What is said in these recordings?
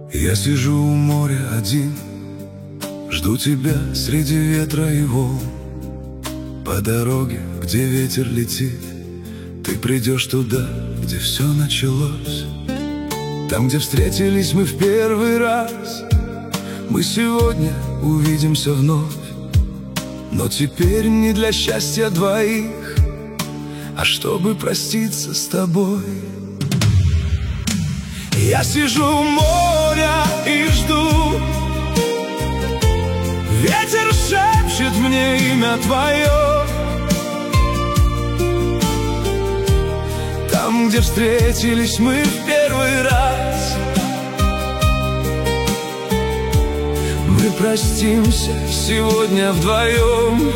Я сижу у моря один, жду тебя среди ветра и волн. По дороге, где ветер летит, ты придешь туда, где все началось. Там, где встретились мы в первый раз. Мы сегодня увидимся вновь, но теперь не для счастья двоих, а чтобы проститься с тобой. Я сижу у моря и жду. Ветер шепчет мне имя твое. Там, где встретились мы в первый раз. Мы простимся сегодня вдвоем.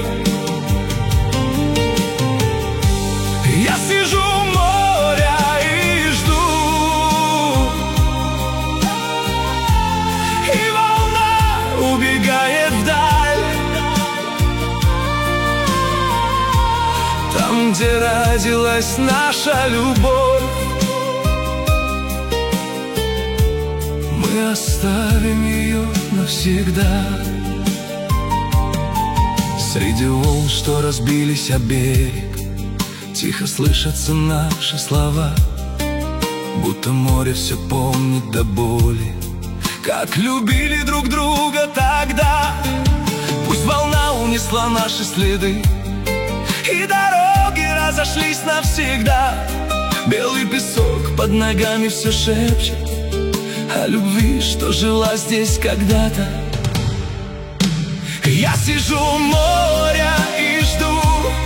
Я сижу у моря и жду, и волна убегает вдаль. Там, где родилась наша любовь, мы оставим ее навсегда. Среди волн, что разбились о берег, тихо слышатся наши слова, будто море все помнит до боли, как любили друг друга тогда. Пусть волна унесла наши следы, и дороги разошлись навсегда. Белый песок под ногами все шепчет о любви, что жила здесь когда-то. Я сижу у моря и жду.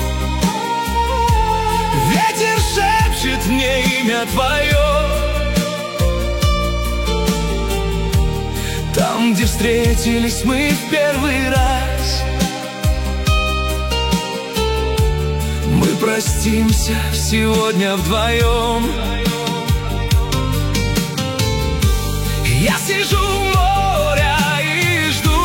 Ветер шепчет мне имя твое. Там, где встретились мы в первый раз. Мы простимся сегодня вдвоем. Я сижу у моря и жду,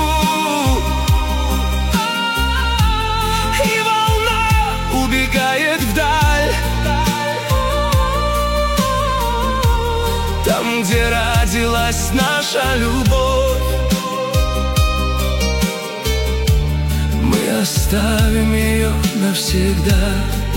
и волна убегает вдаль. Там, где родилась наша любовь, мы оставим ее навсегда.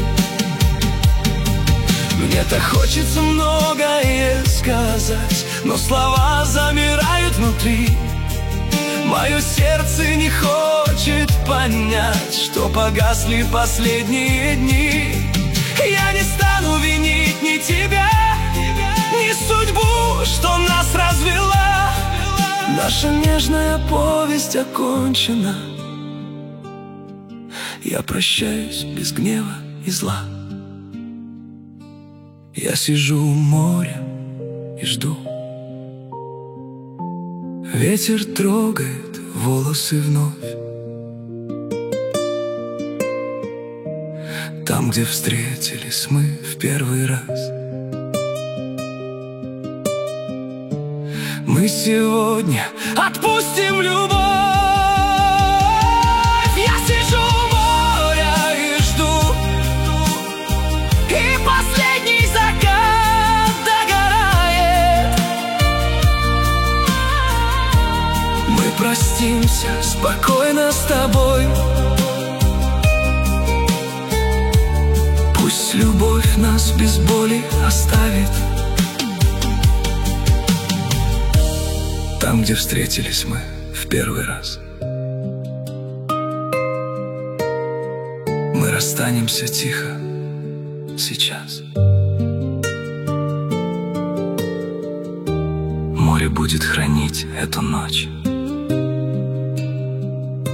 Мне-то хочется многое сказать, но слова замирают внутри. Мое сердце не хочет понять, что погасли последние дни. Я не стану винить ни тебя, ни судьбу, что нас развела. Наша нежная повесть окончена. Я прощаюсь без гнева и зла. Я сижу у моря и жду. Ветер трогает волосы вновь. Там, где встретились мы в первый раз. Мы сегодня отпустим любовь. Я сижу у моря и жду, и последний закат догорает. Мы простимся спокойно с тобой. Пусть любовь нас без боли оставит. Там, где встретились мы в первый раз. Мы расстанемся тихо сейчас. Море будет хранить эту ночь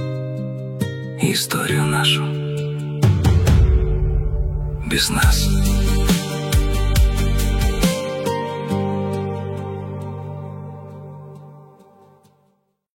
и историю нашу без нас.